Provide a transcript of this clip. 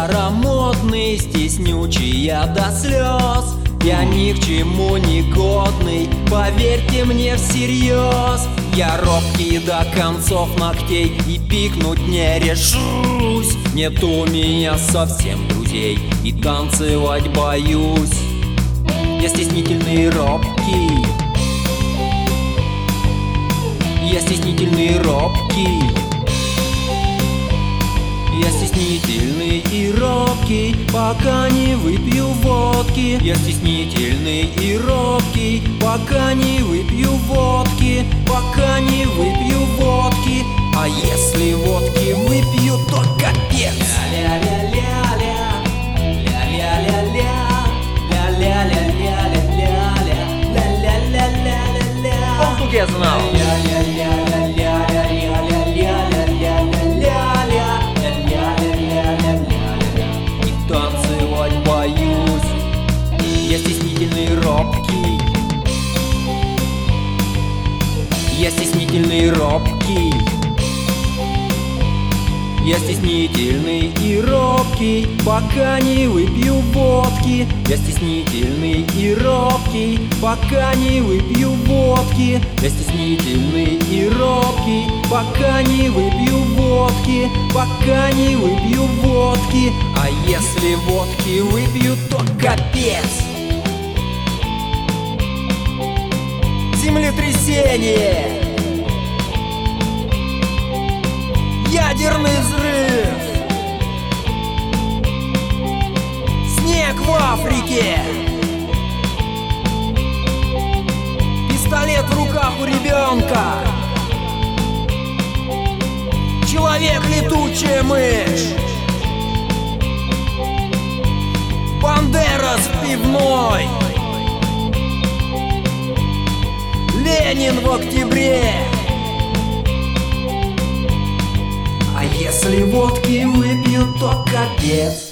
старомодный, стеснючий я до слез. Я ни к чему не годный, поверьте мне всерьез. Я робкий до концов ногтей и пикнуть не решусь. Нет у меня совсем друзей и танцевать боюсь. Я стеснительный и робкий. Я стеснительный и робкий. Я стеснительный и робкий, пока не выпью водки. Я стеснительный и робкий, пока не выпью водки. Пока не выпью водки. А если водки выпью, то капец. Ля-ля-ля-ля-ля, ля-ля-ля-ля, ля-ля-ля-ля-ля-ля, ля-ля-ля-ля-ля-ля. All together now. Я стеснительный и робкий. Я стеснительный и робкий. Я стеснительный и робкий, пока не выпью водки. Я стеснительный и робкий, пока не выпью водки. Я стеснительный и робкий, пока не выпью водки. Пока не выпью водки. А если водки выпью, то капец. Землетрясение, ядерный взрыв, снег в Африке, пистолет в руках у ребенка, человек-летучая мышь, Бандерас в пивной, Ленин в октябре. А если водки выпью, то капец.